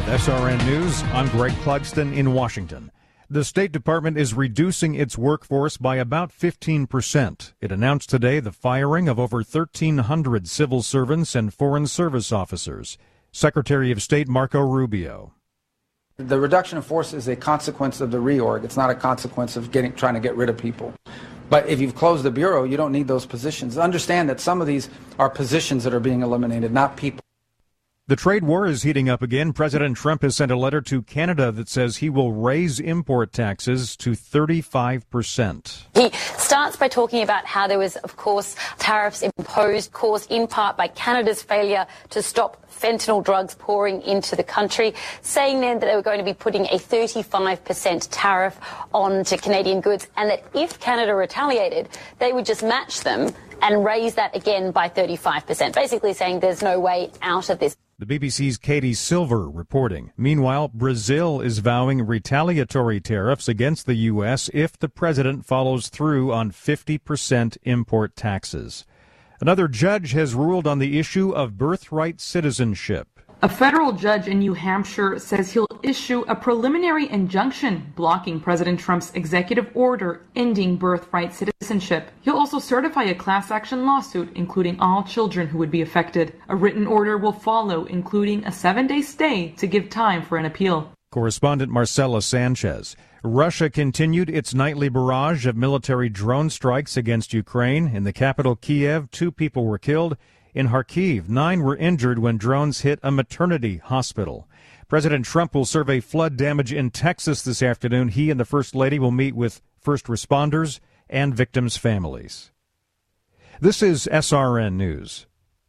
SRN News, I'm Greg Clugston in Washington. The State Department is reducing its workforce by about 15%. It announced today the firing of over 1,300 civil servants and foreign service officers. Secretary of State Marco Rubio. The reduction of force is a consequence of the reorg. It's not a consequence of trying to get rid of people. But if you've closed the Bureau, you don't need those positions. Understand that some of these are positions that are being eliminated, not people. The trade war is heating up again. President Trump has sent a letter to Canada that says he will raise import taxes to 35%. He starts by talking about how there was, of course, tariffs imposed, caused in part by Canada's failure to stop fentanyl drugs pouring into the country, saying then that they were going to be putting a 35% tariff on to Canadian goods, and that if Canada retaliated, they would just match them and raise that again by 35%, basically saying there's no way out of this. The BBC's Katie Silver reporting. Meanwhile, Brazil is vowing retaliatory tariffs against the U.S. if the president follows through on 50% import taxes. Another judge has ruled on the issue of birthright citizenship. A federal judge in New Hampshire says he'll issue a preliminary injunction blocking President Trump's executive order ending birthright citizenship. He'll also certify a class action lawsuit, including all children who would be affected. A written order will follow, including a 7-day stay to give time for an appeal. Correspondent Marcela Sanchez. Russia continued its nightly barrage of military drone strikes against Ukraine. In the capital, Kiev, 2 people were killed. In Kharkiv, 9 were injured when drones hit a maternity hospital. President Trump will survey flood damage in Texas this afternoon. He and the First Lady will meet with first responders and victims' families. This is SRN News.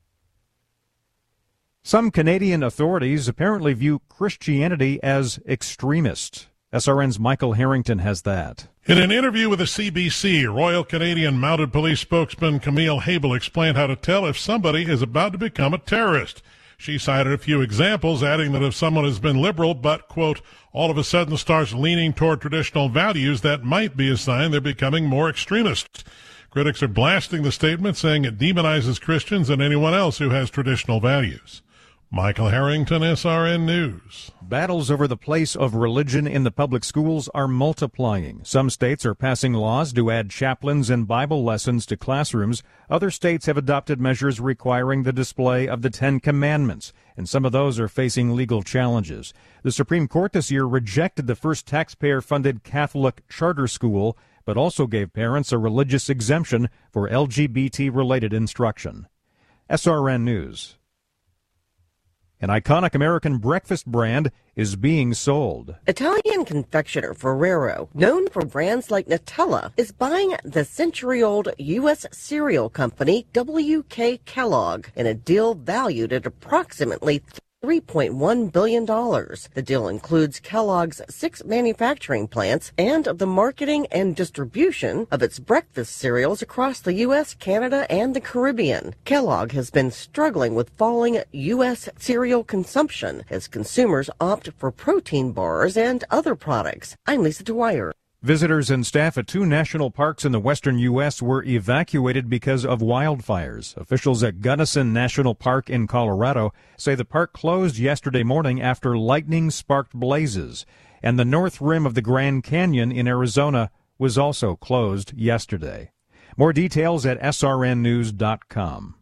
Some Canadian authorities apparently view Christianity as extremist. SRN's Michael Harrington has that. In an interview with the CBC, Royal Canadian Mounted Police spokesman Camille Habel explained how to tell if somebody is about to become a terrorist. She cited a few examples, adding that if someone has been liberal but, quote, all of a sudden starts leaning toward traditional values, that might be a sign they're becoming more extremist. Critics are blasting the statement, saying it demonizes Christians and anyone else who has traditional values. Michael Harrington, SRN News. Battles over the place of religion in the public schools are multiplying. Some states are passing laws to add chaplains and Bible lessons to classrooms. Other states have adopted measures requiring the display of the 10 Commandments, and some of those are facing legal challenges. The Supreme Court this year rejected the first taxpayer-funded Catholic charter school, but also gave parents a religious exemption for LGBT-related instruction. SRN News. An iconic American breakfast brand is being sold. Italian confectioner Ferrero, known for brands like Nutella, is buying the century-old U.S. cereal company W.K. Kellogg in a deal valued at approximately $3.1 billion. The deal includes Kellogg's 6 manufacturing plants and the marketing and distribution of its breakfast cereals across the U.S., Canada, and the Caribbean. Kellogg has been struggling with falling U.S. cereal consumption as consumers opt for protein bars and other products. I'm Lisa Dwyer. Visitors and staff at 2 national parks in the western U.S. were evacuated because of wildfires. Officials at Gunnison National Park in Colorado say the park closed yesterday morning after lightning-sparked blazes. And the north rim of the Grand Canyon in Arizona was also closed yesterday. More details at srnnews.com.